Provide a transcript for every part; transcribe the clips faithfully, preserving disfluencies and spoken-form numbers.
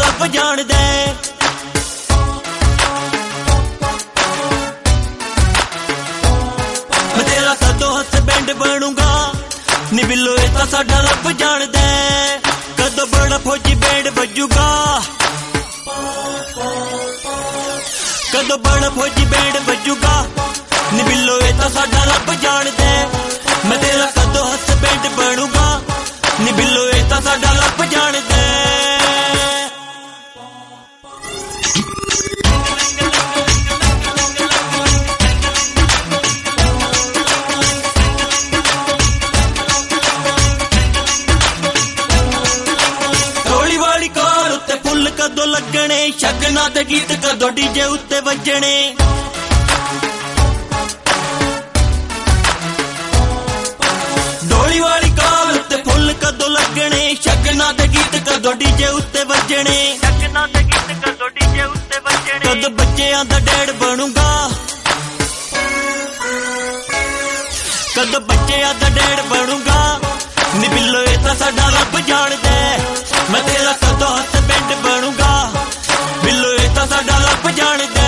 रब जाणदा मैं तेरा कदों हसबैंड बनूंगा नी बिल्लो ये तां साडा रब जाणदा कदों बड़ा फौजी बैंड बजूगा कदों बड़ा फौजी बैंड बजूगा नी बिल्लो ये तां साडा रब जाणदा मैं तेरा कदों हसबैंड बनूंगा नी बिल्लो ये तां साडा रब जाणदा कदों लगने शगना ते गीत कदों डीजे उत्ते वजने डोली वाली कार उत्ते फुल कदों लगने शगना ते गीत कदों डीजे उत्ते वजने शगना ते गीत कदों डीजे उत्ते वजने कदों बच्चेआं दा डैड बनूंगा कदों बच्चेआं दा डैड बनूंगा नी बिल्लो ये तां साडा रब जाणदा मैं तेरा कदों हसबैंड बनूंगा बिल्लो ये तां साडा रब जाणदा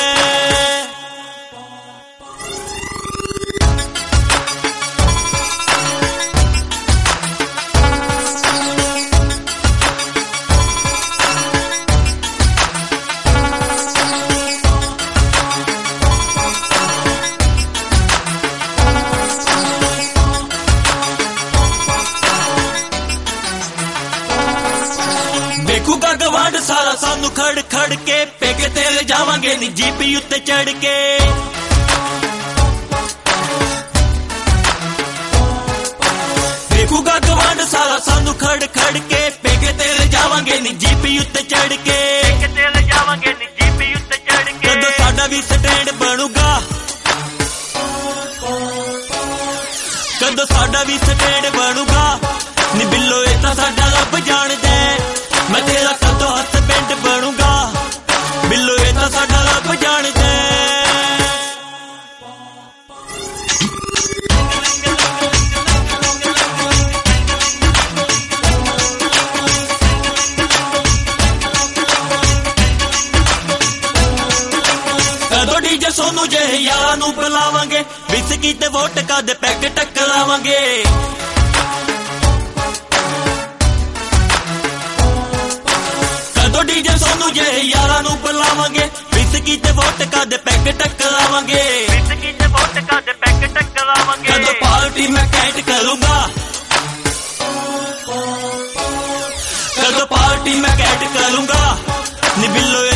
देखूगा गवांड सारा सानू खड़ खड़ के पेके तेरे जावांगे नी जीपी उत्ते चढ़ के देखूगा गवांड सारा सानू खड़ खड़ के पेके तेरे जावांगे नी जीपी उत्ते चढ़ के पेके तेरे जावांगे नी जीपी उत्ते चढ़ के कदों साडा भी स्टैंड बनूगा कदों साडा भी स्टैंड बनूगा नी बिल्लो ये तां साडा रब जाणदा मैं तेरा कदों हसबैंड बनूंगा बिल्लो ये तां साडा रब जाणदा कदों डीजे सोनू जे यारां नूं बुलावांगे विस्की ते वोटका दे पैक टकरावांगे कदों डीजे सोनू जे यारां नूं बुलावांगे विस्की ते वोटका दे पैक टकरावांगे विस्की ते वोटका दे पैक टकरावांगे कदों पार्टी मैं कैंट करूंगा कदों पार्टी मैं कैंट करूंगा नी बिल्लो